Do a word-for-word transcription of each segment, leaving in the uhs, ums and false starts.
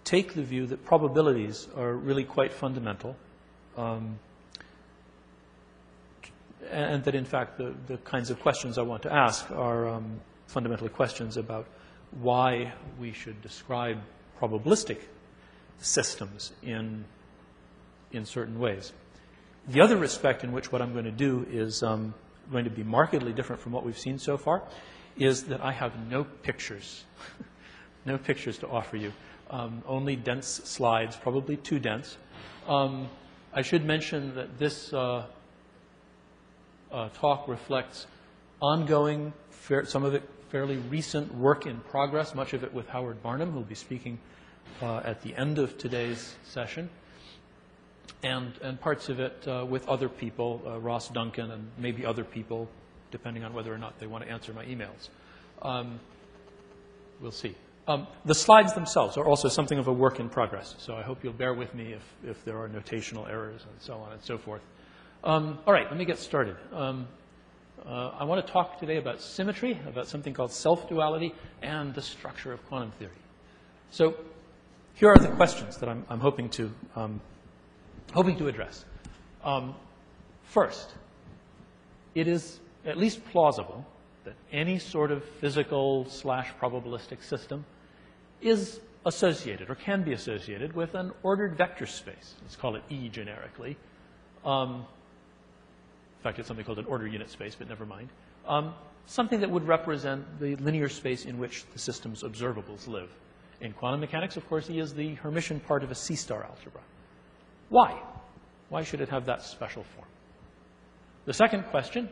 take the view that probabilities are really quite fundamental, um, and that in fact the, the kinds of questions I want to ask are um, fundamentally questions about why we should describe probabilistic systems in, in certain ways. The other respect in which what I'm going to do is um, going to be markedly different from what we've seen so far is that I have no pictures, no pictures to offer you, um, only dense slides, probably too dense. Um, I should mention that this uh, uh, talk reflects ongoing, fair, some of it fairly recent work in progress, much of it with Howard Barnum, who will be speaking uh, at the end of today's session, and, and parts of it uh, with other people, uh, Ross Duncan and maybe other people, depending on whether or not they want to answer my emails. Um, we'll see. Um, the slides themselves are also something of a work in progress, so I hope you'll bear with me if, if there are notational errors and so on and so forth. Um, all right, let me get started. Um, Uh, I want to talk today about symmetry, about something called self-duality, and the structure of quantum theory. So here are the questions that I'm, I'm hoping to um, hoping to address. Um, first, it is at least plausible that any sort of physical slash probabilistic system is associated or can be associated with an ordered vector space. Let's call it E generically. Um, In fact, it's something called an order unit space, but never mind. Um, something that would represent the linear space in which the system's observables live. In quantum mechanics, of course, E is the Hermitian part of a C-star algebra. Why? Why should it have that special form? The second question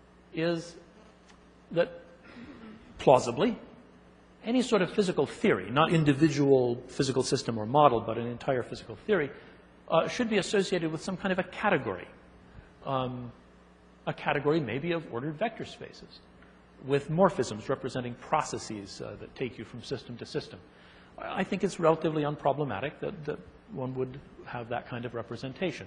is that, plausibly, any sort of physical theory, not individual physical system or model, but an entire physical theory, uh, should be associated with some kind of a category. Um, a category maybe of ordered vector spaces with morphisms representing processes uh, that take you from system to system. I think it's relatively unproblematic that, that one would have that kind of representation.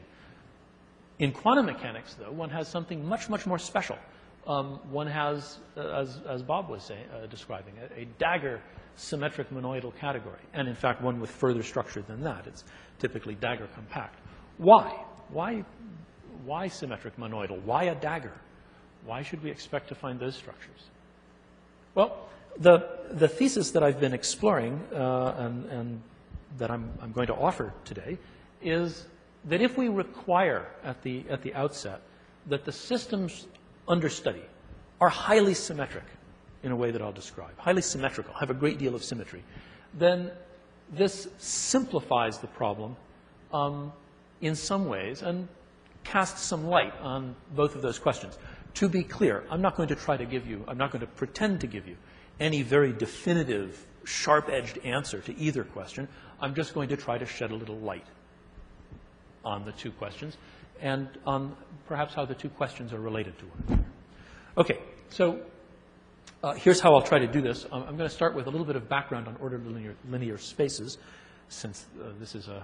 In quantum mechanics, though, one has something much, much more special. Um, one has, uh, as, as Bob was saying, uh, describing, a, a dagger symmetric monoidal category. And in fact, one with further structure than that. It's typically dagger compact. Why? Why? Why symmetric monoidal? Why a dagger? Why should we expect to find those structures? Well, the, the thesis that I've been exploring uh, and, and that I'm, I'm going to offer today is that if we require at the, at the outset that the systems under study are highly symmetric in a way that I'll describe, highly symmetrical, have a great deal of symmetry, then this simplifies the problem um, in some ways and cast some light on both of those questions. To be clear, I'm not going to try to give you, I'm not going to pretend to give you any very definitive, sharp-edged answer to either question. I'm just going to try to shed a little light on the two questions and on perhaps how the two questions are related to one another. Okay, so uh, here's how I'll try to do this. I'm, I'm going to start with a little bit of background on ordered linear, linear spaces, since uh, this is a,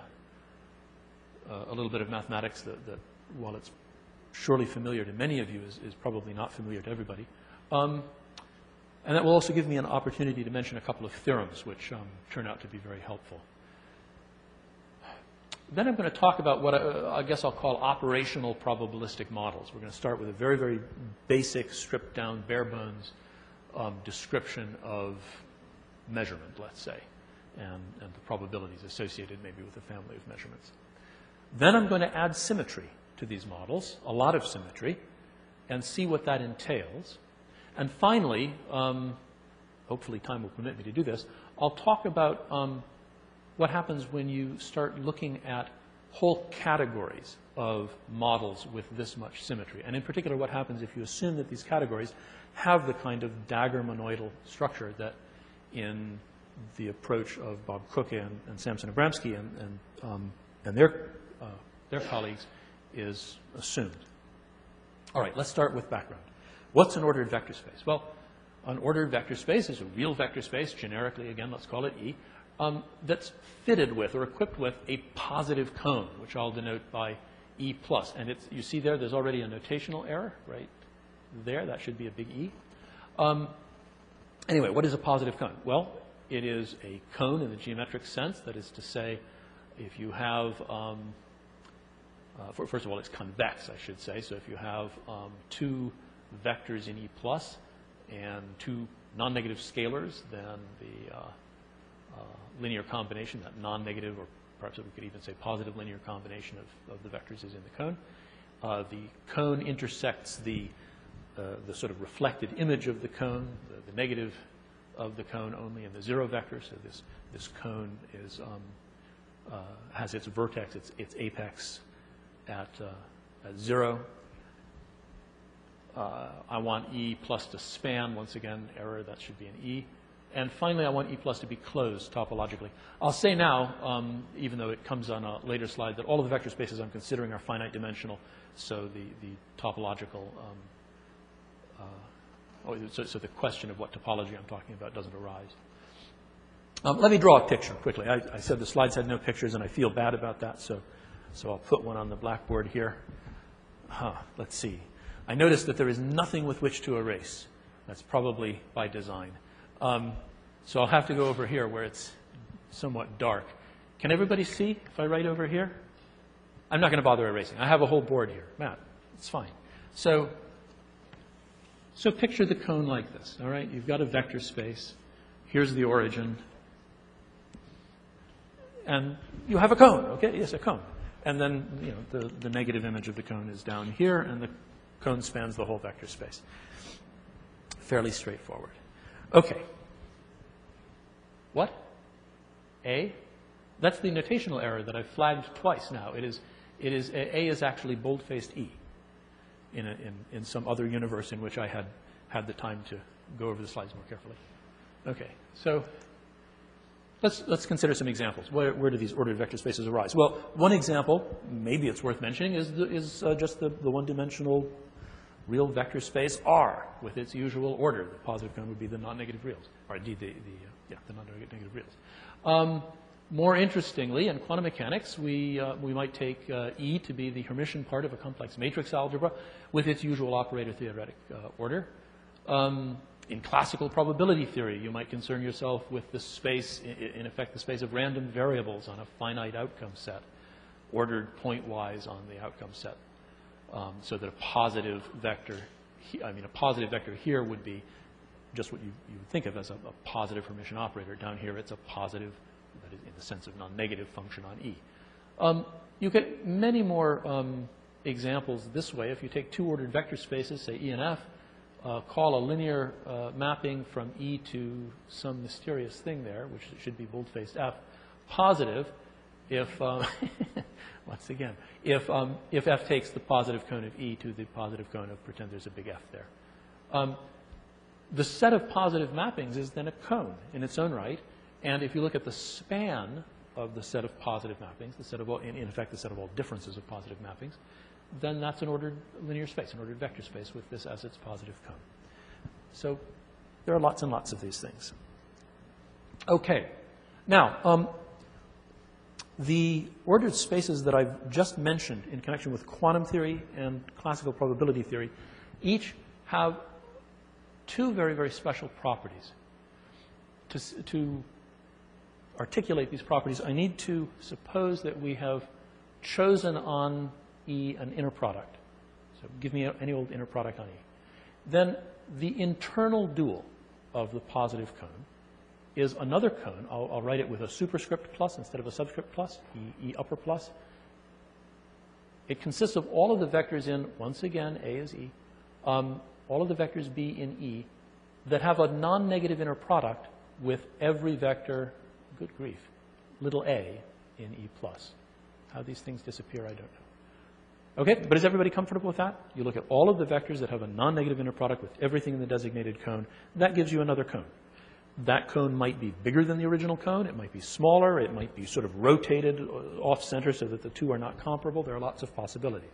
a little bit of mathematics that, that while it's surely familiar to many of you, is, is probably not familiar to everybody. Um, and that will also give me an opportunity to mention a couple of theorems, which um, turn out to be very helpful. Then I'm going to talk about what I, I guess I'll call operational probabilistic models. We're going to start with a very, very basic, stripped down, bare bones um, description of measurement, let's say, and, and the probabilities associated maybe with a family of measurements. Then I'm going to add symmetry to these models, a lot of symmetry, and see what that entails. And finally, um, hopefully time will permit me to do this, I'll talk about um, what happens when you start looking at whole categories of models with this much symmetry. And in particular, what happens if you assume that these categories have the kind of dagger monoidal structure that in the approach of Bob Cook and, and Samson Abramsky and, and, um, and their, uh, their colleagues is assumed. All right, let's start with background. What's an ordered vector space? Well, an ordered vector space is a real vector space, generically, again, let's call it E, um, that's fitted with or equipped with a positive cone, which I'll denote by E plus. And it's, you see there, there's already a notational error right there. That should be a big E. Um, anyway, what is a positive cone? Well, it is a cone in the geometric sense. That is to say, if you have, um, uh, for, first of all, it's convex, I should say. So if you have um, two vectors in E plus and two non-negative scalars, then the uh, uh, linear combination, that non-negative, or perhaps we could even say positive linear combination of, of the vectors is in the cone. Uh, the cone intersects the, uh, the sort of reflected image of the cone, the, the negative of the cone only in the zero vector. So this, this cone is, um, uh, has its vertex, its, its apex at, uh, at zero. Uh, I want E plus to span, once again, error, that should be an E. And finally, I want E plus to be closed topologically. I'll say now, um, even though it comes on a later slide, that all of the vector spaces I'm considering are finite dimensional, so the, the topological, um, uh, oh, so, so the question of what topology I'm talking about doesn't arise. Um, let me draw a picture quickly. I, I said the slides had no pictures, and I feel bad about that, so, so I'll put one on the blackboard here. Huh, let's see. I noticed that there is nothing with which to erase. That's probably by design. Um, so I'll have to go over here where it's somewhat dark. Can everybody see if I write over here? I'm not going to bother erasing. I have a whole board here. Matt, it's fine. So, so picture the cone like this, all right? You've got a vector space. Here's the origin. And you have a cone, okay? Yes, a cone. And then, you know, the, the negative image of the cone is down here, and the cone spans the whole vector space. Fairly straightforward. Okay. What? A? That's the notational error that I've flagged twice now. It is, it is, A is actually bold-faced E in, a, in, in some other universe in which I had had the time to go over the slides more carefully. Okay, so let's, let's consider some examples. Where, where do these ordered vector spaces arise? Well, one example, maybe it's worth mentioning, is, the, is uh, just the, the one-dimensional real vector space R with its usual order. The positive cone would be the non-negative reals, or indeed the, the, uh, yeah, the non-negative reals. Um, more interestingly, in quantum mechanics, we, uh, we might take uh, E to be the Hermitian part of a complex matrix algebra with its usual operator theoretic uh, order. Um, in classical probability theory, you might concern yourself with the space, in, in effect, the space of random variables on a finite outcome set, ordered pointwise on the outcome set. Um, so that a positive vector, I mean, a positive vector here would be just what you, you would think of as a, a positive Hermitian operator. Down here, it's a positive, that is in the sense of non-negative function on E. Um, you get many more um, examples this way. If you take two ordered vector spaces, say E and F, uh, call a linear uh, mapping from E to some mysterious thing there, which should be bold-faced F, positive, if, um, once again, if, um, if F takes the positive cone of E to the positive cone of, pretend there's a big F there. Um, the set of positive mappings is then a cone in its own right. And if you look at the span of the set of positive mappings, the set of all, in, in effect, the set of all differences of positive mappings, then that's an ordered linear space, an ordered vector space with this as its positive cone. So there are lots and lots of these things. Okay. Now, um, the ordered spaces that I've just mentioned in connection with quantum theory and classical probability theory each have two very, very special properties. To, to articulate these properties, I need to suppose that we have chosen on E an inner product. So give me any old inner product on E. Then the internal dual of the positive cone is another cone. I'll, I'll write it with a superscript plus instead of a subscript plus, E, E upper plus. It consists of all of the vectors in, once again, A is E, um, all of the vectors B in E that have a non-negative inner product with every vector, good grief, little a in E plus. How these things disappear, I don't know. Okay, but is everybody comfortable with that? You look at all of the vectors that have a non-negative inner product with everything in the designated cone. That gives you another cone. That cone might be bigger than the original cone. It might be smaller. It might be sort of rotated off-center so that the two are not comparable. There are lots of possibilities.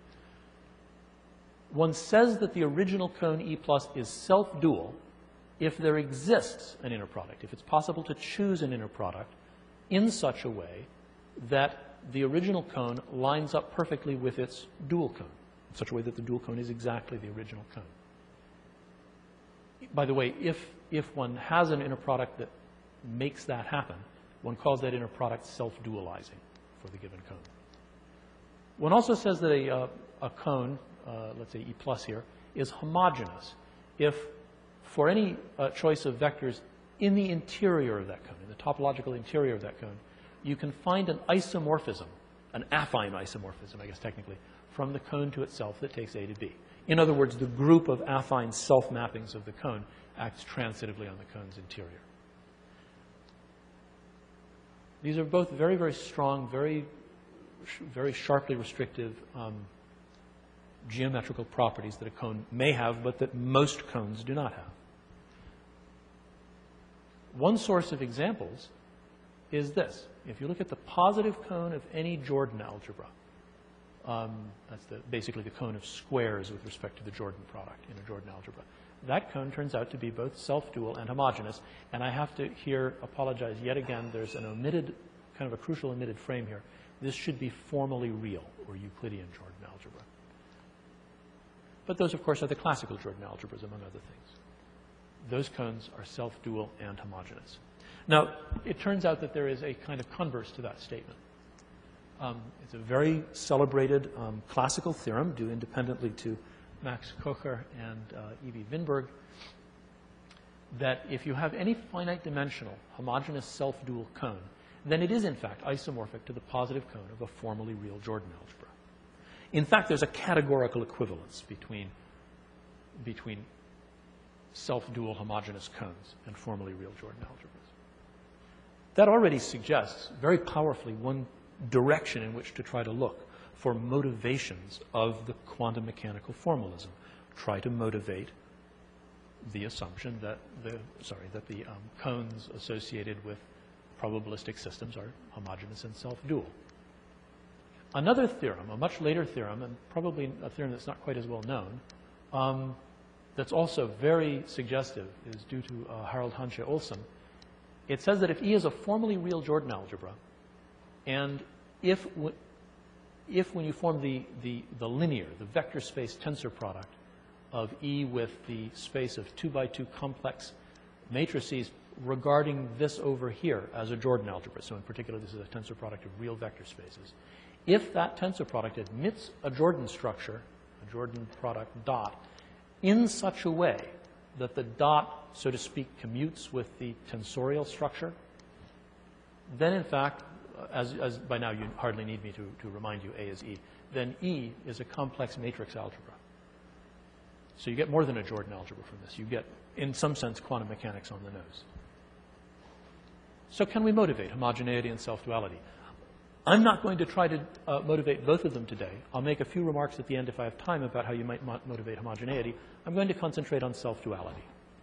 One says that the original cone E plus is self-dual if there exists an inner product, if it's possible to choose an inner product in such a way that the original cone lines up perfectly with its dual cone, in such a way that the dual cone is exactly the original cone. By the way, if, if one has an inner product that makes that happen. One calls that inner product self-dualizing for the given cone. One also says that a, uh, a cone, uh, let's say E plus here, is homogeneous if for any uh, choice of vectors in the interior of that cone, in the topological interior of that cone, you can find an isomorphism, an affine isomorphism, I guess technically, from the cone to itself that takes A to B. In other words, the group of affine self-mappings of the cone acts transitively on the cone's interior. These are both very, very strong, very, very sharply restrictive um, geometrical properties that a cone may have, but that most cones do not have. One source of examples is this. If you look at the positive cone of any Jordan algebra, um, that's the, basically the cone of squares with respect to the Jordan product in a Jordan algebra, that cone turns out to be both self-dual and homogeneous. And I have to here apologize yet again. There's an omitted, kind of a crucial omitted frame here. This should be formally real, or Euclidean Jordan algebra. But those, of course, are the classical Jordan algebras, among other things. Those cones are self-dual and homogeneous. Now, it turns out that there is a kind of converse to that statement. Um, it's a very celebrated um, classical theorem due independently to Max Kocher and uh, E V Winberg, that if you have any finite dimensional homogeneous self-dual cone, then it is in fact isomorphic to the positive cone of a formally real Jordan algebra. In fact, there's a categorical equivalence between, between self-dual homogeneous cones and formally real Jordan algebras. That already suggests very powerfully one direction in which to try to look for motivations of the quantum mechanical formalism. Try to motivate the assumption that the, sorry, that the um, cones associated with probabilistic systems are homogeneous and self-dual. Another theorem, a much later theorem, and probably a theorem that's not quite as well known, um, that's also very suggestive, is due to uh, Harald Hanche Olsen. It says that if E is a formally real Jordan algebra, and if, if when you form the, the, the linear, the vector space tensor product of E with the space of two by two complex matrices regarding this over here as a Jordan algebra, so in particular this is a tensor product of real vector spaces, if that tensor product admits a Jordan structure, a Jordan product dot, in such a way that the dot, so to speak, commutes with the tensorial structure, then in fact, as, as by now you hardly need me to, to remind you A is E, then E is a complex matrix algebra. So you get more than a Jordan algebra from this. You get, in some sense, quantum mechanics on the nose. So can we motivate homogeneity and self-duality? I'm not going to try to uh, motivate both of them today. I'll make a few remarks at the end if I have time about how you might mo motivate homogeneity. I'm going to concentrate on self-duality.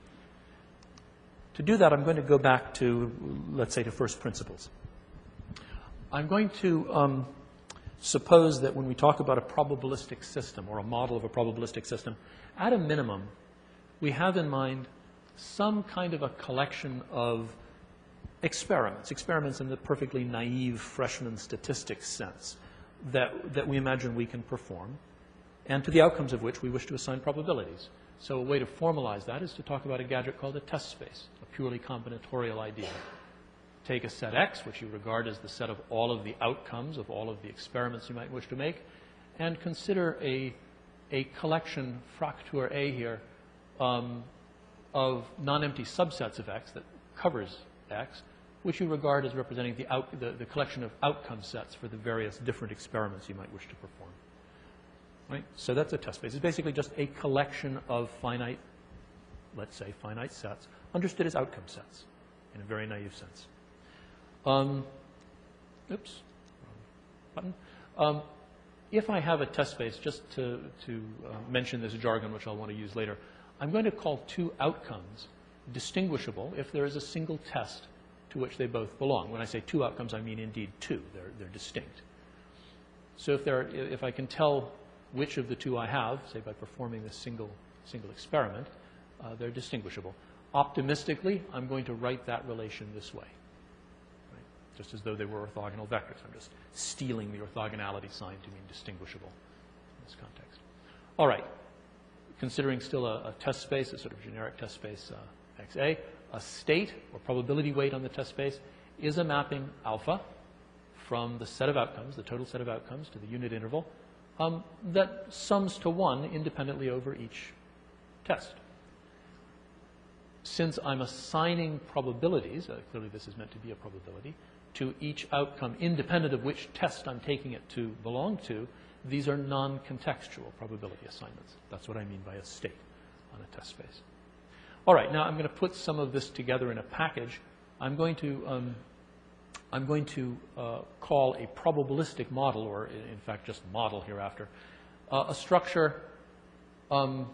To do that, I'm going to go back to, let's say, to first principles. I'm going to um, suppose that when we talk about a probabilistic system or a model of a probabilistic system, at a minimum, we have in mind some kind of a collection of experiments, experiments in the perfectly naive freshman statistics sense that, that we imagine we can perform, and to the outcomes of which we wish to assign probabilities. So a way to formalize that is to talk about a gadget called a test space, a purely combinatorial idea. Take a set X, which you regard as the set of all of the outcomes of all of the experiments you might wish to make, and consider a, a collection, Fraktur A here, um, of non-empty subsets of X that covers X, which you regard as representing the, out, the, the collection of outcome sets for the various different experiments you might wish to perform. Right? So that's a test space. It's basically just a collection of finite, let's say, finite sets, understood as outcome sets in a very naive sense. Um, oops, wrong button. Um, if I have a test space, just to, to uh, mention this jargon, which I'll want to use later, I'm going to call two outcomes distinguishable if there is a single test to which they both belong. When I say two outcomes, I mean indeed two. They're, they're distinct. So if, there, if I can tell which of the two I have, say by performing this single, single experiment, uh, they're distinguishable. Optimistically, I'm going to write that relation this way, right? Just as though they were orthogonal vectors. I'm just stealing the orthogonality sign to mean distinguishable in this context. All right. Considering still a, a test space, a sort of generic test space uh, X A, a state or probability weight on the test space is a mapping alpha from the set of outcomes, the total set of outcomes, to the unit interval, um, that sums to one independently over each test. Since I'm assigning probabilities, uh, clearly this is meant to be a probability, to each outcome independent of which test I'm taking it to belong to, these are non-contextual probability assignments. That's what I mean by a state on a test space. All right, now I'm going to put some of this together in a package. I'm going to, um, I'm going to uh, call a probabilistic model, or in fact just model hereafter, uh, a structure. Um,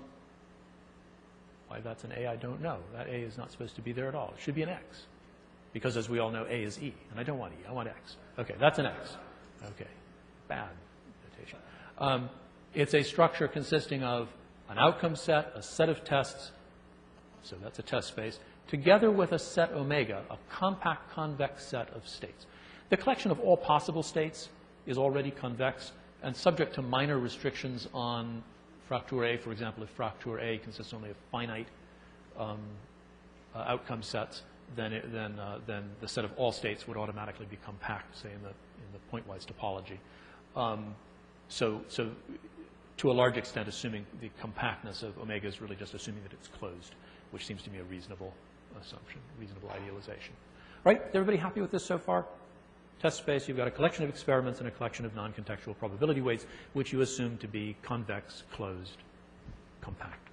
why that's an A, I don't know. That A is not supposed to be there at all. It should be an X, because as we all know, A is E, and I don't want E, I want X. Okay, that's an X. Okay, bad notation. Um, it's a structure consisting of an outcome set, a set of tests, so that's a test space, together with a set omega, a compact convex set of states. The collection of all possible states is already convex and subject to minor restrictions on Fraktur A. For example, if Fraktur A consists only of finite um, uh, outcome sets, then, it, then, uh, then the set of all states would automatically be compact, say, in the, in the pointwise topology. Um, so, so to a large extent, assuming the compactness of omega is really just assuming that it's closed, which seems to me a reasonable assumption, reasonable idealization. Right? Is everybody happy with this so far? Test space, you've got a collection of experiments and a collection of non-contextual probability weights, which you assume to be convex, closed, compact.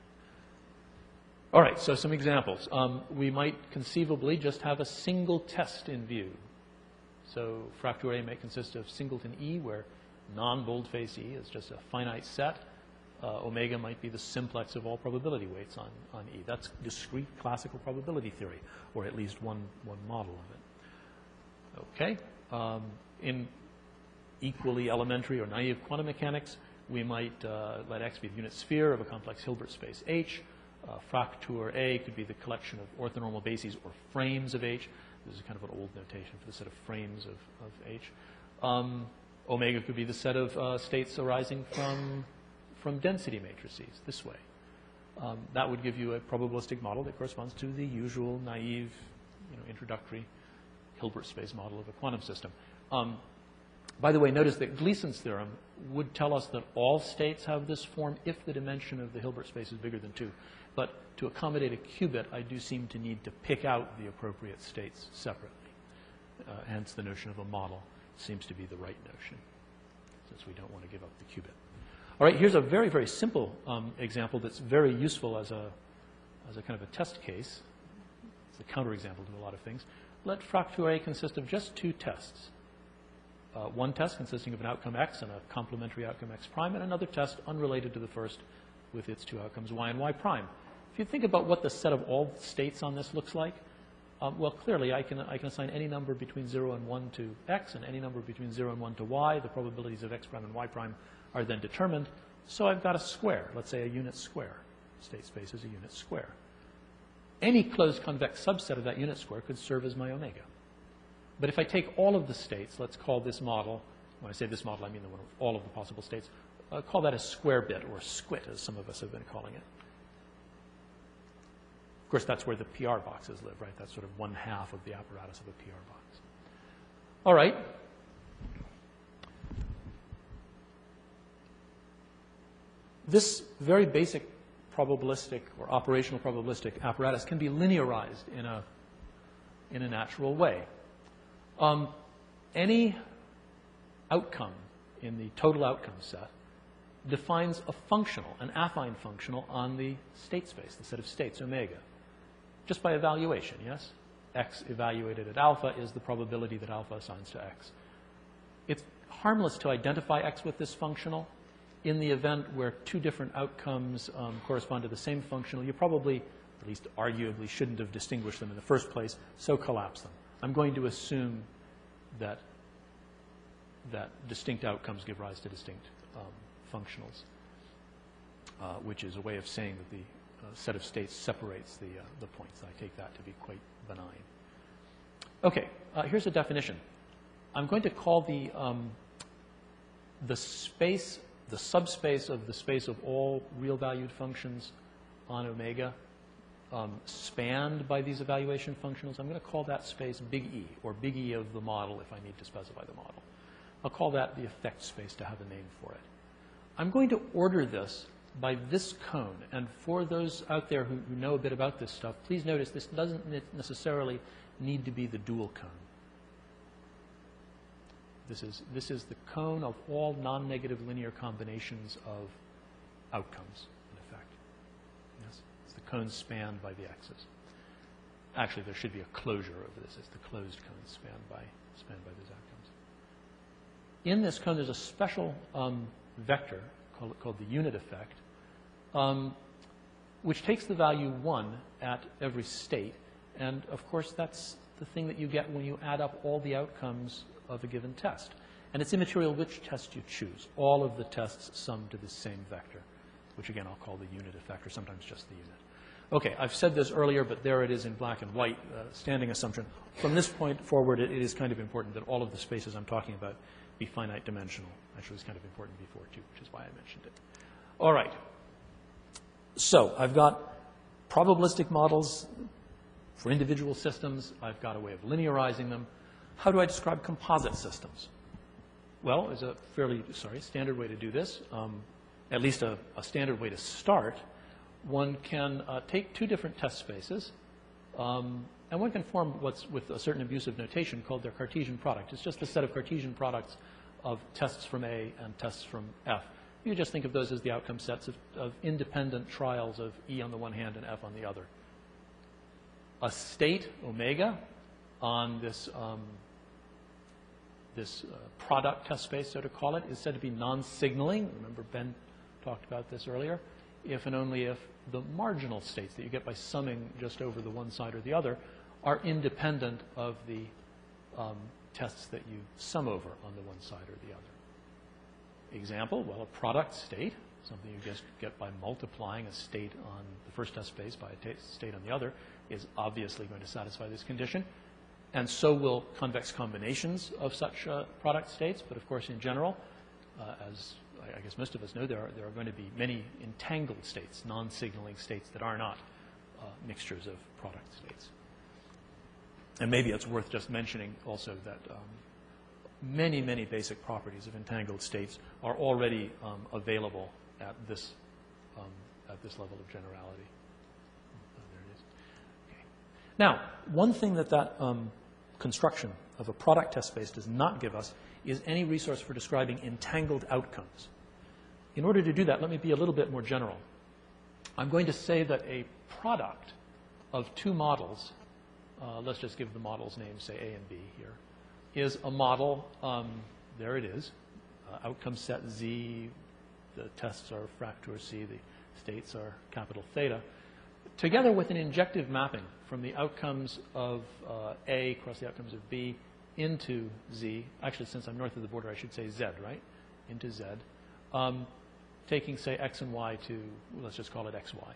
All right, so some examples. Um, we might conceivably just have a single test in view. So Fraktur A may consist of singleton E, where non-boldface E is just a finite set. Uh, omega might be the simplex of all probability weights on, on E. That's discrete classical probability theory, or at least one, one model of it. Okay. Um, in equally elementary or naive quantum mechanics, we might uh, let X be the unit sphere of a complex Hilbert space H. Uh, Fraktur A could be the collection of orthonormal bases or frames of H. This is kind of an old notation for the set of frames of, of H. Um, omega could be the set of uh, states arising from, from density matrices this way. Um, that would give you a probabilistic model that corresponds to the usual naive, you know, introductory Hilbert space model of a quantum system. Um, by the way, notice that Gleason's theorem would tell us that all states have this form if the dimension of the Hilbert space is bigger than two. But to accommodate a qubit, I do seem to need to pick out the appropriate states separately. Uh, hence, the notion of a model seems to be the right notion, since we don't want to give up the qubit. All right, here's a very, very simple um, example that's very useful as a, as a kind of a test case. It's a counterexample to a lot of things. Let Fraktur A consist of just two tests. Uh, one test consisting of an outcome X and a complementary outcome X prime, and another test unrelated to the first with its two outcomes Y and Y prime. If you think about what the set of all states on this looks like, um, well, clearly I can, I can assign any number between zero and one to X and any number between zero and one to Y. The probabilities of X prime and Y prime are then determined. So I've got a square, let's say a unit square. State space is a unit square. Any closed convex subset of that unit square could serve as my omega. But if I take all of the states, let's call this model, when I say this model, I mean the one with all of the possible states, uh, call that a square bit, or a squit, as some of us have been calling it. Of course, that's where the P R boxes live, right? That's sort of one half of the apparatus of a P R box. All right. This very basic probabilistic or operational probabilistic apparatus can be linearized in a, in a natural way. Um, any outcome in the total outcome set defines a functional, an affine functional on the state space, the set of states, omega, just by evaluation, yes? X evaluated at alpha is the probability that alpha assigns to X. It's harmless to identify X with this functional. In the event where two different outcomes um, correspond to the same functional, you probably, at least arguably, shouldn't have distinguished them in the first place, so collapse them. I'm going to assume that, that distinct outcomes give rise to distinct um, functionals, uh, which is a way of saying that the uh, set of states separates the, uh, the points. I take that to be quite benign. Okay, uh, here's a definition. I'm going to call the, um, the space, the subspace of the space of all real-valued functions on omega um, spanned by these evaluation functionals, I'm going to call that space big E, or big E of the model if I need to specify the model. I'll call that the effect space to have a name for it. I'm going to order this by this cone. And for those out there who, who know a bit about this stuff, please notice this doesn't necessarily need to be the dual cone. This is, this is the cone of all non-negative linear combinations of outcomes, in effect. Yes? It's the cone spanned by the x's. Actually, there should be a closure over this. It's the closed cone spanned by, spanned by those outcomes. In this cone, there's a special um, vector called, called the unit effect, um, which takes the value one at every state. And, of course, that's the thing that you get when you add up all the outcomes of a given test. And it's immaterial which test you choose. All of the tests sum to the same vector, which, again, I'll call the unit effect, or sometimes just the unit. Okay, I've said this earlier, but there it is in black and white, uh, standing assumption. From this point forward, it, it is kind of important that all of the spaces I'm talking about be finite dimensional. Actually, it's kind of important before, too, which is why I mentioned it. All right. So I've got probabilistic models for individual systems. I've got a way of linearizing them. How do I describe composite systems? Well, there's a fairly, sorry, standard way to do this, um, at least a, a standard way to start. One can uh, take two different test spaces, um, and one can form what's with a certain abusive notation called their Cartesian product. It's just a set of Cartesian products of tests from A and tests from F. You just think of those as the outcome sets of, of independent trials of E on the one hand and F on the other. A state, omega, on this, um, this uh, product test space, so to call it, is said to be non-signaling. Remember, Ben talked about this earlier. If and only if the marginal states that you get by summing just over the one side or the other are independent of the um, tests that you sum over on the one side or the other. Example, well, a product state, something you just get by multiplying a state on the first test space by a state on the other, is obviously going to satisfy this condition. And so will convex combinations of such uh, product states. But of course, in general, uh, as I guess most of us know, there are, there are going to be many entangled states, non-signaling states that are not uh, mixtures of product states. And maybe it's worth just mentioning also that um, many, many basic properties of entangled states are already um, available at this, um, at this level of generality. Oh, there it is. Okay. Now, one thing that that um, construction of a product test space does not give us is any resource for describing entangled outcomes. In order to do that, let me be a little bit more general. I'm going to say that a product of two models, uh, let's just give the models names, say A and B here, is a model, um, there it is, uh, outcome set Z, the tests are Fraktur C, the states are capital theta, together with an injective mapping from the outcomes of uh, A across the outcomes of B into Z. Actually, since I'm north of the border, I should say Z, right? Into Z. Um, taking, say, X and Y to, let's just call it X Y.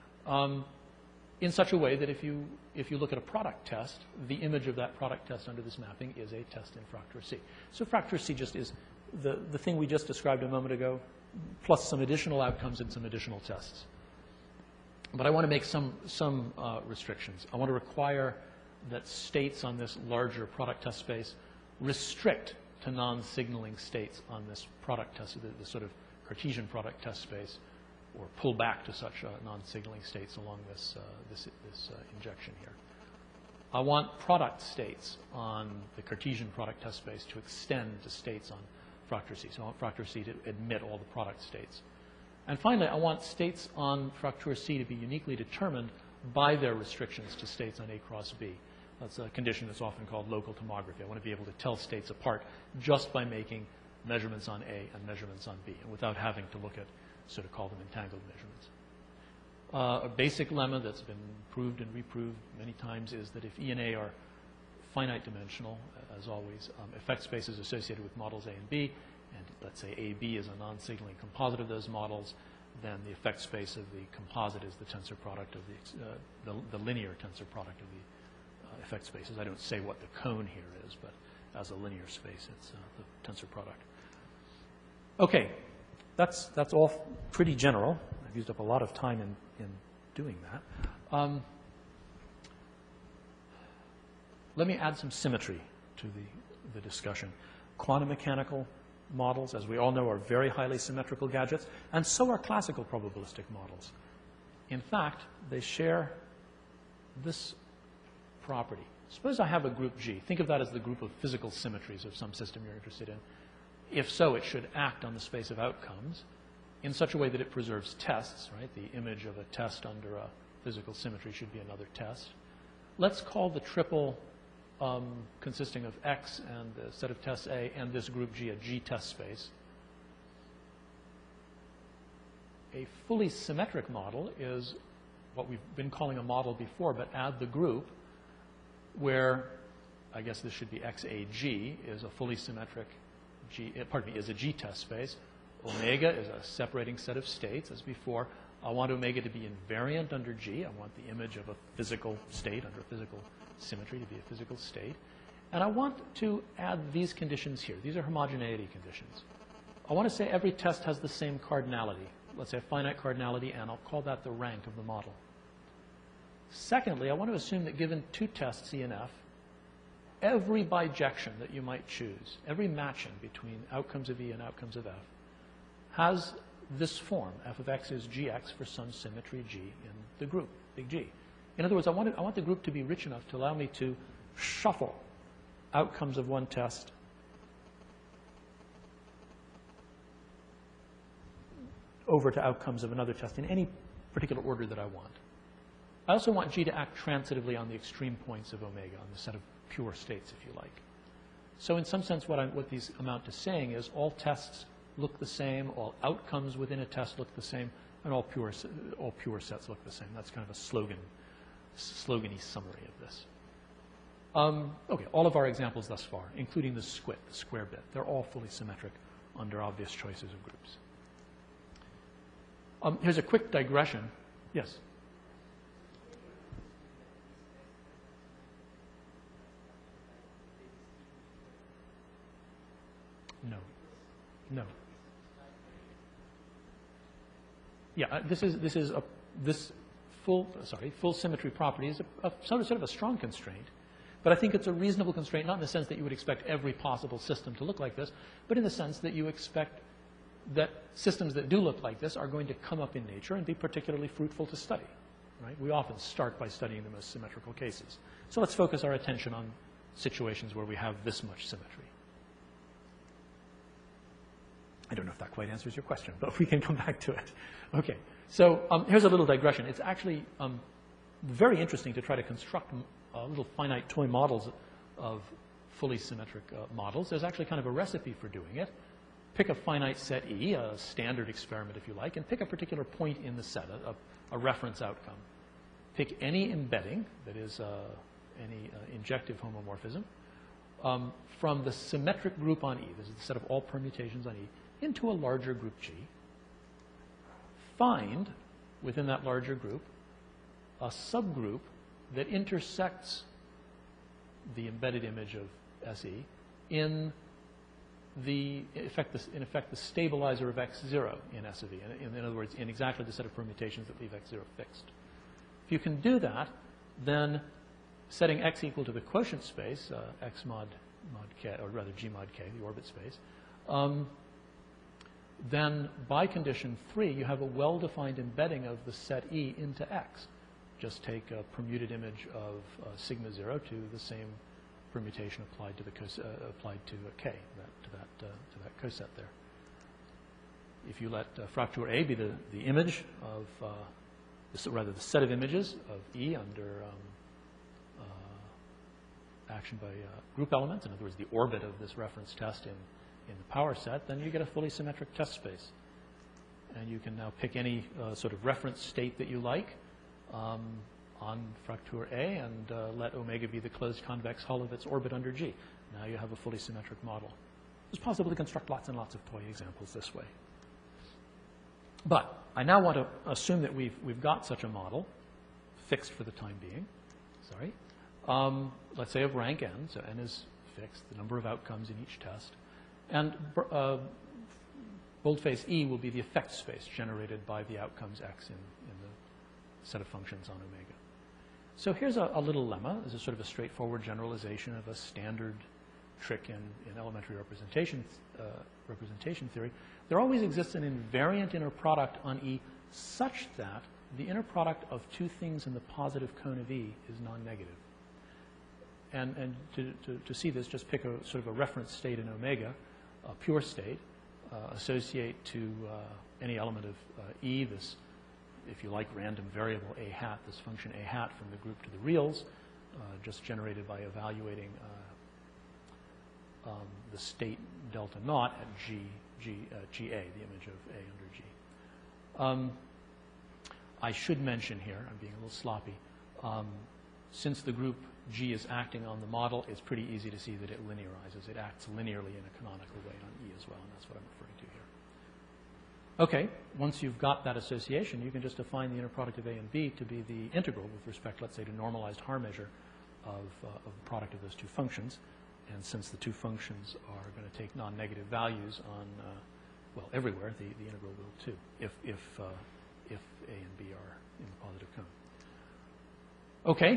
Um, in such a way that if you, if you look at a product test, the image of that product test under this mapping is a test in Fraktur C. So Fraktur C just is the, the thing we just described a moment ago, plus some additional outcomes and some additional tests. But I want to make some, some uh, restrictions. I want to require that states on this larger product test space restrict to non-signaling states on this product test, the, the sort of Cartesian product test space, or pull back to such uh, non-signaling states along this, uh, this, this uh, injection here. I want product states on the Cartesian product test space to extend to states on Fraktur C. So I want Fraktur C to admit all the product states. And finally, I want states on Fraktur C to be uniquely determined by their restrictions to states on A cross B. That's a condition that's often called local tomography. I want to be able to tell states apart just by making measurements on A and measurements on B, and without having to look at, so to call them, entangled measurements. Uh, a basic lemma that's been proved and reproved many times is that if E and A are finite dimensional, as always, um, effect spaces associated with models A and B, and let's say A B is a non-signaling composite of those models, then the effect space of the composite is the tensor product of the, uh, the, the linear tensor product of the uh, effect spaces. I don't say what the cone here is, but as a linear space, it's uh, the tensor product. Okay, that's, that's all pretty general. I've used up a lot of time in, in doing that. Um, let me add some symmetry to the, the discussion. Quantum mechanical models, as we all know, are very highly symmetrical gadgets, and so are classical probabilistic models. In fact, they share this property. Suppose I have a group G. Think of that as the group of physical symmetries of some system you're interested in. If so, it should act on the space of outcomes in such a way that it preserves tests, right? The image of a test under a physical symmetry should be another test. Let's call the triple um, consisting of X and the set of tests A and this group G a G-test space. A fully symmetric model is what we've been calling a model before, but add the group where, I guess this should be X A G, is a fully symmetric G, pardon me, is a G-test space. Omega is a separating set of states, as before. I want omega to be invariant under G. I want the image of a physical state under a physical symmetry to be a physical state. And I want to add these conditions here. These are homogeneity conditions. I want to say every test has the same cardinality. Let's say a finite cardinality, and I'll call that the rank of the model. Secondly, I want to assume that given two tests, E and F, every bijection that you might choose, every matching between outcomes of E and outcomes of F, has this form. F of X is G X for some symmetry G in the group, big G. In other words, I want, it, I want the group to be rich enough to allow me to shuffle outcomes of one test over to outcomes of another test in any particular order that I want. I also want G to act transitively on the extreme points of omega, on the set of pure states, if you like. So in some sense, what, I, what these amount to saying is all tests look the same, all outcomes within a test look the same, and all pure, all pure sets look the same. That's kind of a slogan, slogan-y summary of this. Um, okay, all of our examples thus far, including the squit, the square bit, they're all fully symmetric under obvious choices of groups. Um, here's a quick digression. Yes? No. No. Yeah, uh, this is this is a this full sorry full symmetry property is a, a sort of sort of a strong constraint, but I think it's a reasonable constraint, not in the sense that you would expect every possible system to look like this, but in the sense that you expect that systems that do look like this are going to come up in nature and be particularly fruitful to study. Right? We often start by studying the most symmetrical cases. So let's focus our attention on situations where we have this much symmetry. I don't know if that quite answers your question, but we can come back to it. Okay, so um, here's a little digression. It's actually um, very interesting to try to construct uh, little finite toy models of fully symmetric uh, models. There's actually kind of a recipe for doing it. Pick a finite set E, a standard experiment if you like, and pick a particular point in the set, a, a reference outcome. Pick any embedding, that is uh, any uh, injective homomorphism, um, from the symmetric group on E, this is the set of all permutations on E, into a larger group G. Find, within that larger group, a subgroup that intersects the embedded image of S E in the, in effect, the, in effect, the stabilizer of X zero in S of E. In, in other words, in exactly the set of permutations that leave X zero fixed. If you can do that, then setting X equal to the quotient space, uh, X mod, mod K, or rather G mod K, the orbit space, um, then by condition three, you have a well-defined embedding of the set E into X. Just take a permuted image of uh, sigma zero to the same permutation applied to the cos uh, applied to a K, that, to that uh, to that coset there. If you let uh, fraktur A be the the image of uh, this, rather the set of images of E under um, uh, action by uh, group elements, in other words, the orbit of this reference test in in the power set, then you get a fully symmetric test space. And you can now pick any uh, sort of reference state that you like um, on fraktur A and uh, let omega be the closed convex hull of its orbit under G. Now you have a fully symmetric model. It's possible to construct lots and lots of toy examples this way. But I now want to assume that we've, we've got such a model, fixed for the time being, sorry. Um, let's say of rank n, so n is fixed, the number of outcomes in each test. And uh, boldface E will be the effect space generated by the outcomes X in, in the set of functions on omega. So here's a, a little lemma. This is sort of a straightforward generalization of a standard trick in, in elementary representation, uh, representation theory. There always exists an invariant inner product on E such that the inner product of two things in the positive cone of E is non-negative. And, and to, to, to see this, just pick a sort of a reference state in omega, a pure state, uh, associate to uh, any element of uh, E, this, if you like, random variable A hat, this function A hat from the group to the reals, uh, just generated by evaluating uh, um, the state delta naught at G, G, uh, G A, the image of A under G. Um, I should mention here, I'm being a little sloppy, um, since the group G is acting on the model, it's pretty easy to see that it linearizes. It acts linearly in a canonical way on E as well, and that's what I'm referring to here. Okay, once you've got that association, you can just define the inner product of A and B to be the integral with respect, let's say, to normalized Haar measure of, uh, of the product of those two functions. And since the two functions are going to take non-negative values on, uh, well, everywhere, the, the integral will too, if, if, uh, if A and B are in the positive cone. Okay.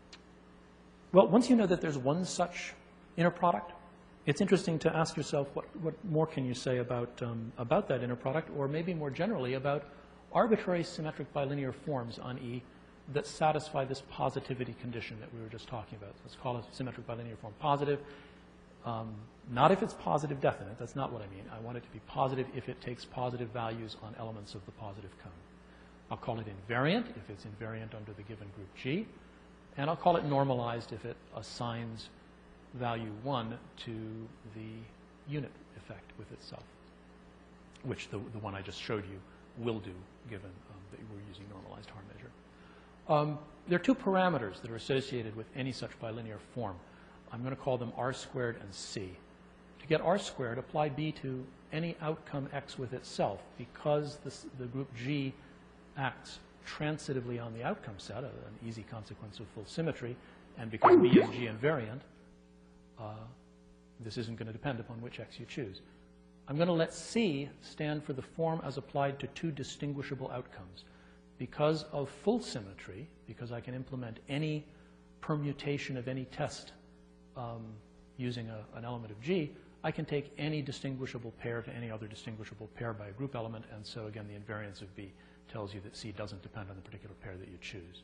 Well, once you know that there's one such inner product, it's interesting to ask yourself what, what more can you say about, um, about that inner product, or maybe more generally about arbitrary symmetric bilinear forms on E that satisfy this positivity condition that we were just talking about. Let's call a symmetric bilinear form positive. Um, not if it's positive definite. That's not what I mean. I want it to be positive if it takes positive values on elements of the positive cone. I'll call it invariant if it's invariant under the given group G. And I'll call it normalized if it assigns value one to the unit effect with itself, which the, the one I just showed you will do given um, that we're using normalized Haar measure. Um, there are two parameters that are associated with any such bilinear form. I'm going to call them R squared and C. To get R squared, apply B to any outcome X with itself. Because this, the group G acts transitively on the outcome set, an easy consequence of full symmetry, and because B is G invariant, uh, this isn't going to depend upon which X you choose. I'm going to let C stand for the form as applied to two distinguishable outcomes. Because of full symmetry, because I can implement any permutation of any test um, using a, an element of G, I can take any distinguishable pair to any other distinguishable pair by a group element, and so again the invariance of B tells you that C doesn't depend on the particular pair that you choose.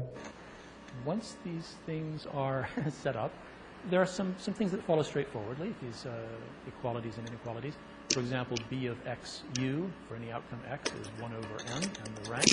Once these things are set up, there are some, some things that follow straightforwardly, these uh, equalities and inequalities. For example, B of X U for any outcome X is one over N, and the rank.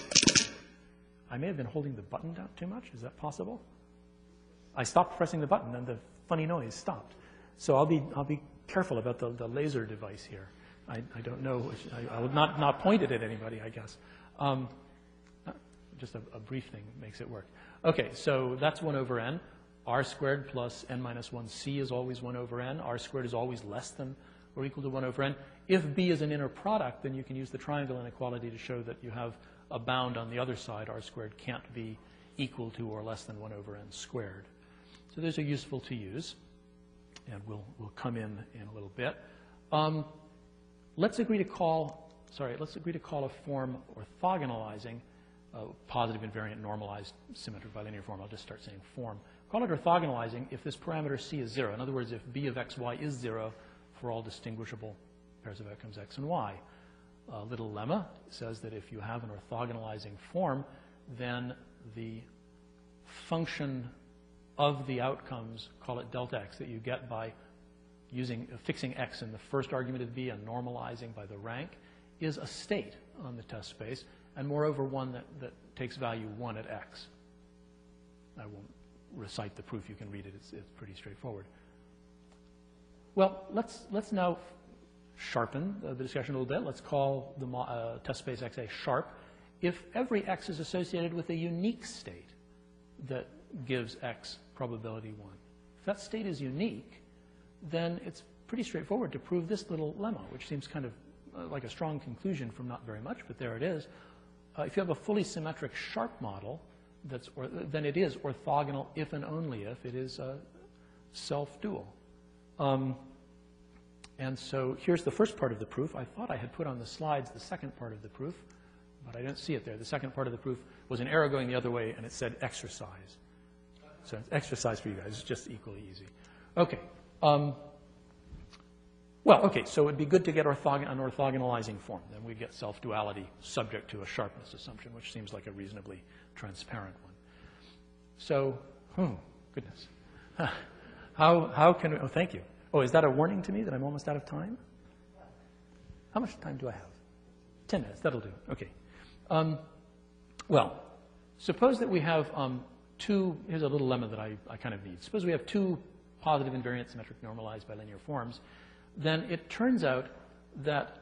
I may have been holding the button down too much. Is that possible? I stopped pressing the button, and the funny noise stopped. So I'll be, I'll be careful about the, the laser device here. I, I don't know. Which, I, I will not, not point it at anybody, I guess. Um, just a, a brief thing makes it work. Okay, so that's one over N. R squared plus N minus one C is always one over N. R squared is always less than or equal to one over N. If B is an inner product, then you can use the triangle inequality to show that you have a bound on the other side. R squared can't be equal to or less than one over N squared. So those are useful to use, and we'll, we'll come in in a little bit. Um, let's agree to call, sorry, let's agree to call a form orthogonalizing, uh, positive invariant normalized symmetric bilinear form. I'll just start saying form. Call it orthogonalizing if this parameter C is zero. In other words, if B of X, Y is zero for all distinguishable pairs of outcomes X and Y. A little lemma says that if you have an orthogonalizing form, then the function of the outcomes, call it delta X, that you get by using uh, fixing X in the first argument of B and normalizing by the rank, is a state on the test space, and moreover one that, that takes value one at X. I won't recite the proof. You can read it. It's, it's pretty straightforward. Well, let's, let's now sharpen uh, the discussion a little bit. Let's call the uh, test space X A sharp if every X is associated with a unique state that gives X probability one. If that state is unique, then it's pretty straightforward to prove this little lemma, which seems kind of uh, like a strong conclusion from not very much, but there it is. Uh, if you have a fully symmetric sharp model, that's or, then it is orthogonal if and only if it is uh, self-dual. Um, and so here's the first part of the proof. I thought I had put on the slides the second part of the proof, but I don't see it there. The second part of the proof was an arrow going the other way, and it said exercise. So it's exercise for you guys. It's just equally easy. Okay. Um, well, okay, so it would be good to get orthogon an orthogonalizing form. Then we get self-duality subject to a sharpness assumption, which seems like a reasonably transparent one. So, oh, goodness. How, how can we, oh, thank you. Oh, is that a warning to me that I'm almost out of time? How much time do I have? Ten minutes, that'll do. Okay. Um, well, suppose that we have um, two, here's a little lemma that I, I kind of need. Suppose we have two positive invariant symmetric normalized bilinear forms. Then it turns out that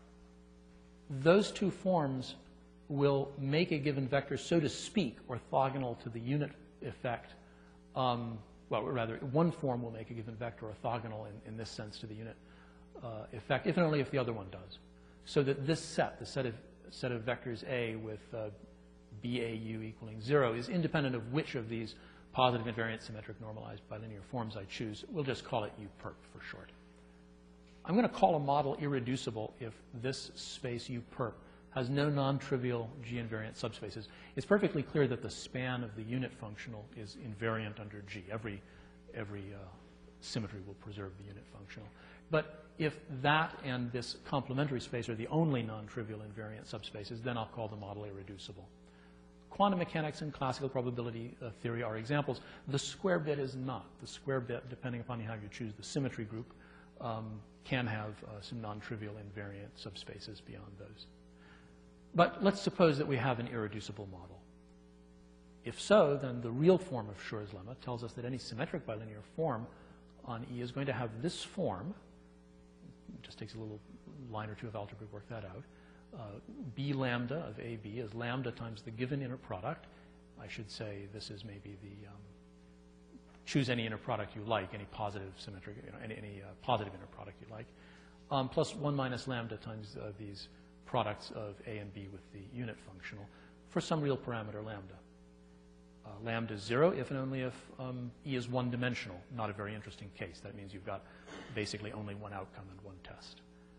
those two forms will make a given vector, so to speak, orthogonal to the unit effect. Um, well, rather, one form will make a given vector orthogonal in, in this sense to the unit uh, effect, if and only if the other one does. So that this set, the set of, set of vectors A with uh, B A U equaling zero, is independent of which of these positive invariant symmetric normalized bilinear forms I choose. We'll just call it U perp for short. I'm going to call a model irreducible if this space U perp has no non-trivial G invariant subspaces. It's perfectly clear that the span of the unit functional is invariant under G. Every, every uh, symmetry will preserve the unit functional. But if that and this complementary space are the only non-trivial invariant subspaces, then I'll call the model irreducible. Quantum mechanics and classical probability uh, theory are examples. The square bit is not. The square bit, depending upon how you choose the symmetry group, um, can have uh, some non-trivial invariant subspaces beyond those. But let's suppose that we have an irreducible model. If so, then the real form of Schur's lemma tells us that any symmetric bilinear form on E is going to have this form. It just takes a little line or two of algebra to work that out. Uh, B lambda of A B is lambda times the given inner product. I should say this is maybe the, um, choose any inner product you like, any positive symmetric, you know, any, any uh, positive inner product you like, um, plus one minus lambda times uh, these products of A and B with the unit functional for some real parameter lambda. Uh, lambda is zero if and only if um, E is one-dimensional, not a very interesting case. That means you've got basically only one outcome and one test.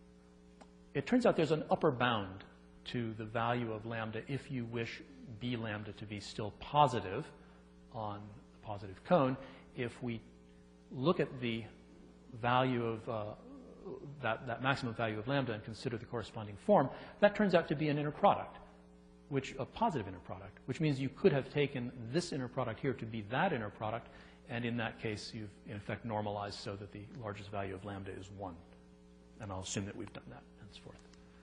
It turns out there's an upper bound to the value of lambda if you wish B lambda to be still positive on the positive cone. If we look at the value of uh, that, that maximum value of lambda and consider the corresponding form, that turns out to be an inner product, which a positive inner product, which means you could have taken this inner product here to be that inner product, and in that case, you've in effect normalized so that the largest value of lambda is one. And I'll assume that we've done that henceforth.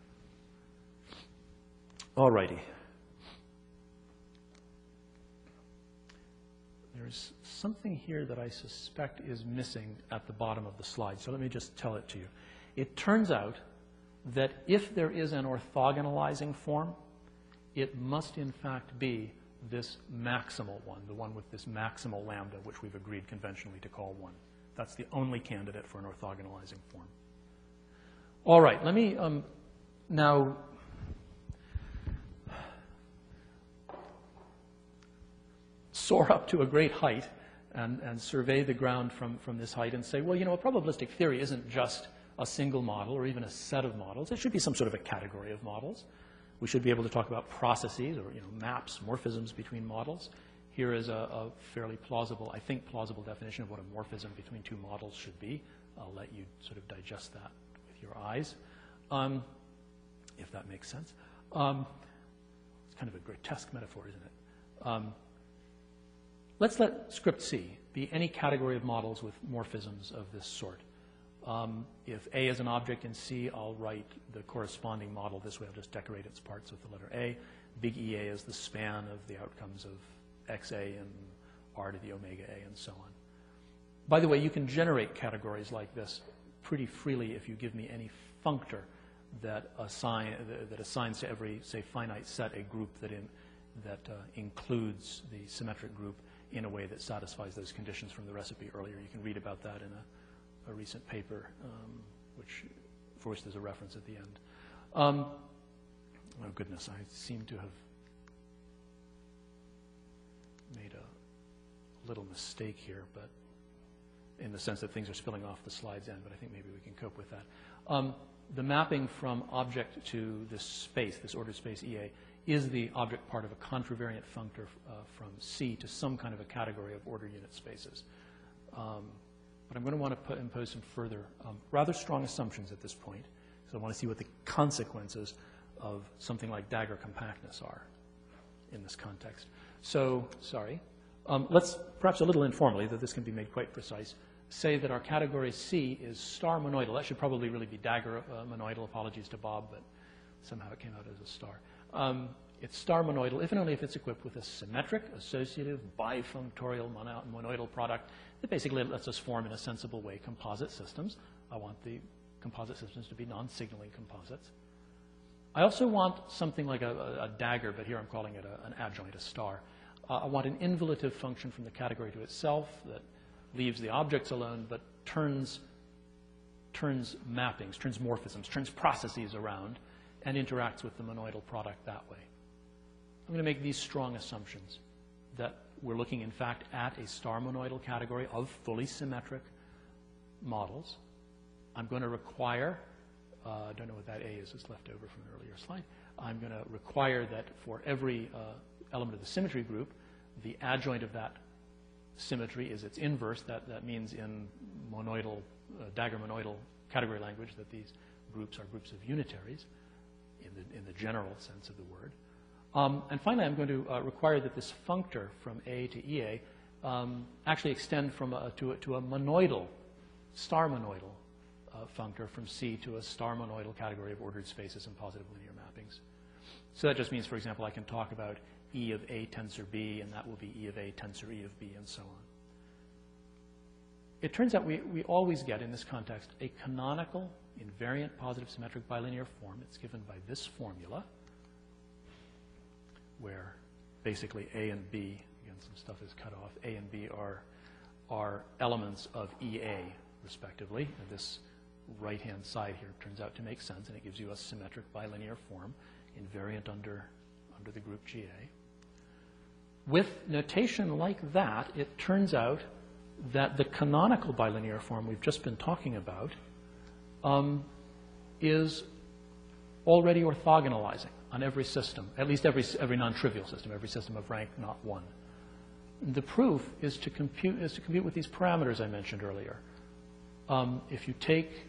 All righty. There's something here that I suspect is missing at the bottom of the slide, so let me just tell it to you. It turns out that if there is an orthogonalizing form, it must in fact be this maximal one, the one with this maximal lambda, which we've agreed conventionally to call one. That's the only candidate for an orthogonalizing form. All right, let me um, now soar up to a great height and, and survey the ground from, from this height and say, well, you know, a probabilistic theory isn't just a single model or even a set of models. It should be some sort of a category of models. We should be able to talk about processes or, you know, maps, morphisms between models. Here is a, a fairly plausible, I think, plausible definition of what a morphism between two models should be. I'll let you sort of digest that with your eyes, um, if that makes sense. Um, it's kind of a grotesque metaphor, isn't it? Um, let's let script C be any category of models with morphisms of this sort. Um, if A is an object in C, I'll write the corresponding model this way. I'll just decorate its parts with the letter A. Big E A is the span of the outcomes of X A and R to the omega A and so on. By the way, you can generate categories like this pretty freely if you give me any functor that, assign, that assigns to every, say, finite set a group that, in, that uh, includes the symmetric group in a way that satisfies those conditions from the recipe earlier. You can read about that in a a recent paper, um, which, for which there's a reference at the end. Um, oh, goodness, I seem to have made a little mistake here, but in the sense that things are spilling off the slide's end, but I think maybe we can cope with that. Um, the mapping from object to this space, this ordered space E A, is the object part of a contravariant functor uh, from C to some kind of a category of order unit spaces. Um, but I'm going to want to put, impose some further um, rather strong assumptions at this point, because I want to see what the consequences of something like Dagger compactness are in this context. So, sorry. Um, let's, perhaps a little informally, that this can be made quite precise, say that our category C is star monoidal. That should probably really be Dagger uh, monoidal. Apologies to Bob, but somehow it came out as a star. Um, it's star monoidal if and only if it's equipped with a symmetric, associative, bifunctorial mono monoidal product that basically lets us form in a sensible way composite systems. I want the composite systems to be non-signaling composites. I also want something like a, a, a dagger, but here I'm calling it a, an adjoint, a star. Uh, I want an involutive function from the category to itself that leaves the objects alone, but turns, turns mappings, turns morphisms, turns processes around, and interacts with the monoidal product that way. I'm going to make these strong assumptions that we're looking, in fact, at a star monoidal category of fully symmetric models. I'm going to require, uh, I don't know what that A is, it's left over from an earlier slide. I'm going to require that for every uh, element of the symmetry group, the adjoint of that symmetry is its inverse. That, that means in monoidal, uh, Dagger monoidal category language that these groups are groups of unitaries in the, in the general sense of the word. Um, and finally, I'm going to uh, require that this functor from A to E A um, actually extend from a, to, a, to a monoidal, star monoidal uh, functor from C to a star monoidal category of ordered spaces and positive linear mappings. So that just means, for example, I can talk about E of A tensor B, and that will be E of A tensor E of B, and so on. It turns out we, we always get, in this context, a canonical invariant positive symmetric bilinear form. It's given by this formula, where basically A and B, again, some stuff is cut off, A and B are, are elements of E A, respectively. And this right-hand side here turns out to make sense, and it gives you a symmetric bilinear form, invariant under, under the group G A. With notation like that, it turns out that the canonical bilinear form we've just been talking about um, is already orthogonalizing on every system, at least every, every non-trivial system, every system of rank not one. The proof is to compute, is to compute with these parameters I mentioned earlier. Um, if you take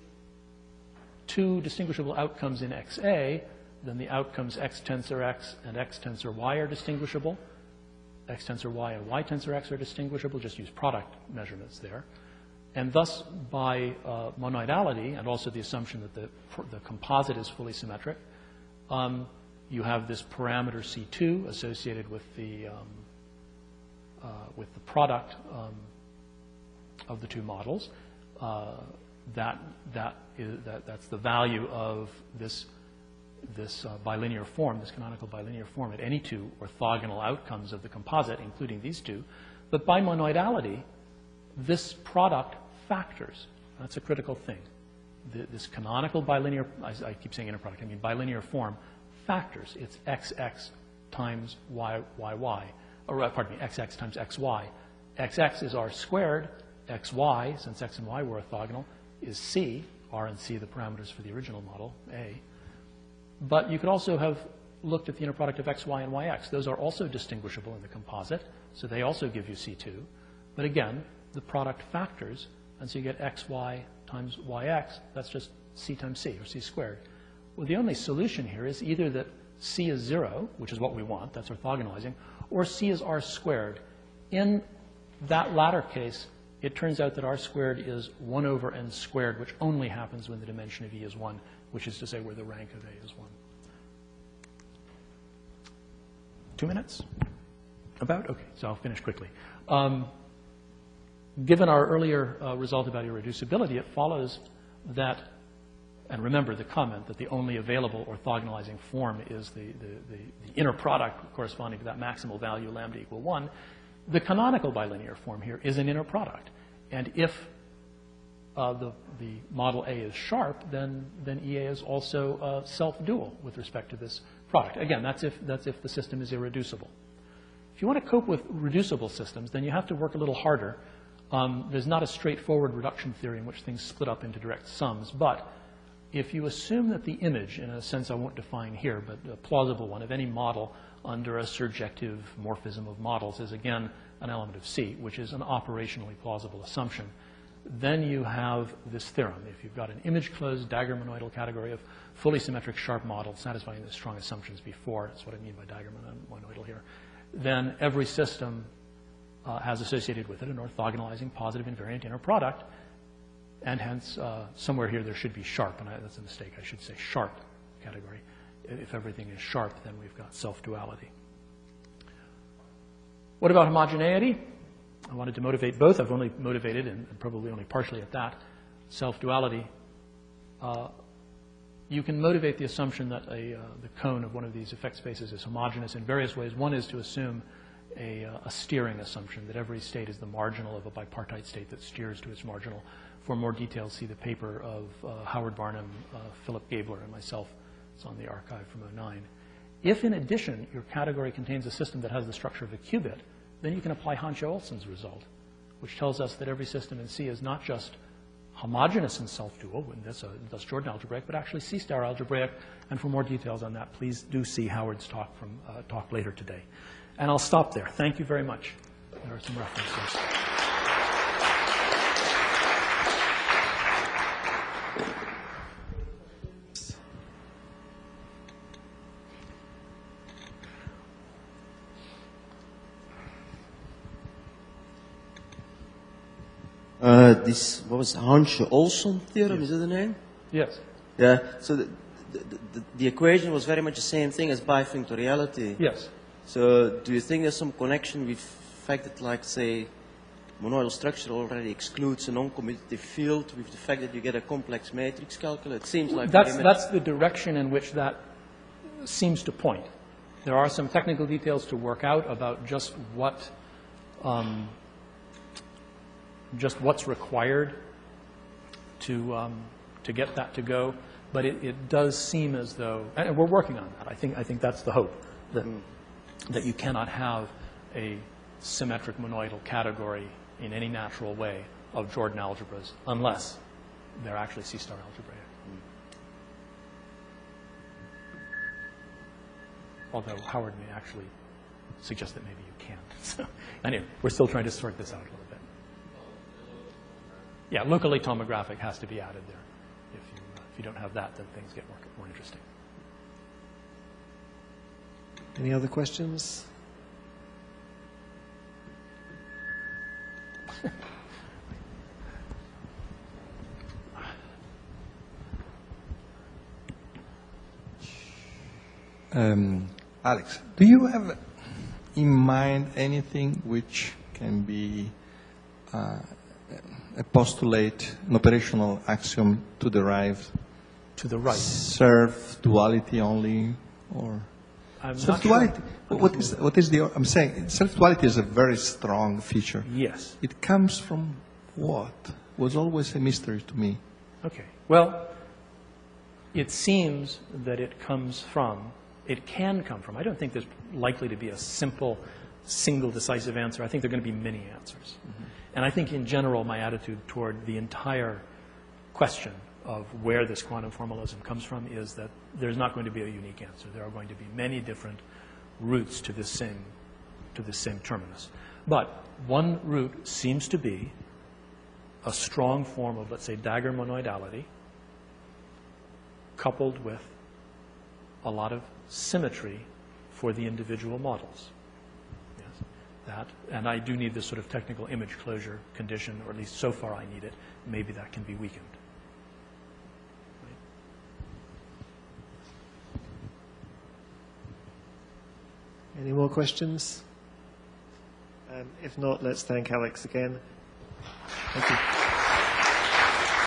two distinguishable outcomes in X A, then the outcomes X tensor X and X tensor Y are distinguishable. X tensor Y and Y tensor X are distinguishable. Just use product measurements there. And thus, by uh, monoidality, and also the assumption that the, the composite is fully symmetric, um, you have this parameter C two associated with the, um, uh, with the product um, of the two models. Uh, that, that is, that, that's the value of this this uh, bilinear form, this canonical bilinear form, at any two orthogonal outcomes of the composite, including these two. But by monoidality, this product factors. That's a critical thing. The, this canonical bilinear, I, I keep saying inner product, I mean bilinear form, factors. It's X X times Y Y Y, or uh, pardon me, X X times X Y. X X is R squared. X Y, since X and Y were orthogonal, is C. R and C, the parameters for the original model, A. But you could also have looked at the inner product of X Y and Y X. Those are also distinguishable in the composite, so they also give you C two. But again, the product factors, and so you get X Y times Y X. That's just C times C, or C squared. Well, the only solution here is either that C is zero, which is what we want, that's orthogonalizing, or C is R squared. In that latter case, it turns out that R squared is one over N squared, which only happens when the dimension of E is one, which is to say where the rank of A is one. Two minutes? About? Okay, so I'll finish quickly. Um, given our earlier uh, result about irreducibility, it follows that, and remember the comment that the only available orthogonalizing form is the, the, the, the inner product corresponding to that maximal value lambda equal one. The canonical bilinear form here is an inner product. And if uh, the, the model A is sharp, then, then E A is also uh, self-dual with respect to this product. Again, that's if, that's if the system is irreducible. If you want to cope with reducible systems, then you have to work a little harder. Um, there's not a straightforward reduction theory in which things split up into direct sums, but if you assume that the image, in a sense I won't define here, but a plausible one of any model under a surjective morphism of models is, again, an element of C, which is an operationally plausible assumption, then you have this theorem. If you've got an image-closed Dagger-monoidal category of fully symmetric sharp models satisfying the strong assumptions before, that's what I mean by Dagger-monoidal here, then every system uh, has associated with it an orthogonalizing positive invariant inner product, and hence uh, somewhere here there should be sharp, and I, that's a mistake. I should say sharp category. If everything is sharp, then we've got self-duality. What about homogeneity? I wanted to motivate both. I've only motivated, and probably only partially at that, self-duality. Uh, you can motivate the assumption that a, uh, the cone of one of these effect spaces is homogeneous in various ways. One is to assume a, uh, a steering assumption, that every state is the marginal of a bipartite state that steers to its marginal. For more details, see the paper of uh, Howard Barnum, uh, Philip Gabler, and myself. It's on the archive from oh nine. If, in addition, your category contains a system that has the structure of a qubit, then you can apply Honsha-Olson's result, which tells us that every system in C is not just homogeneous in self-dual, and that's, a, that's Jordan algebraic, but actually C-star algebraic. And for more details on that, please do see Howard's talk from uh, talk later today. And I'll stop there. Thank you very much. There are some references. Uh, this, what was Honsha-Olson theorem, Yes. is that the name? Yes. Yeah, so the, the, the, the equation was very much the same thing as bifunctoriality. Yes. So do you think there's some connection with the fact that, like, say, monoidal structure already excludes a non-commutative field with the fact that you get a complex matrix calculus? It seems like... That's, that's the direction in which that seems to point. There are some technical details to work out about just what... Um, just what's required to, um, to get that to go. But it, it does seem as though, and we're working on that. I think, I think that's the hope, that, mm. that you cannot have a symmetric monoidal category in any natural way of Jordan algebras unless they're actually C-star algebraic. Mm. Although Howard may actually suggest that maybe you can't. So anyway, we're still trying to sort this out a little bit. Yeah, locally tomographic has to be added there. If you, uh, if you don't have that, then things get more, more interesting. Any other questions? um, Alex, do you have in mind anything which can be uh, a postulate, an operational axiom to derive to the right self-duality only, or self-duality? Sure. What is what is the? I'm saying self-duality is a very strong feature. Yes. It comes from what? Was always a mystery to me. Okay. Well, it seems that it comes from. It can come from. I don't think there's likely to be a simple, single decisive answer. I think there are going to be many answers. Mm-hmm. And I think in general my attitude toward the entire question of where this quantum formalism comes from is that there's not going to be a unique answer. There are going to be many different routes to this same, to this same terminus. But one route seems to be a strong form of, let's say, Dagger monoidality coupled with a lot of symmetry for the individual models. That, and I do need this sort of technical image closure condition, or at least so far I need it. Maybe that can be weakened. Right. Any more questions? Um, if not, let's thank Alex again. Thank you.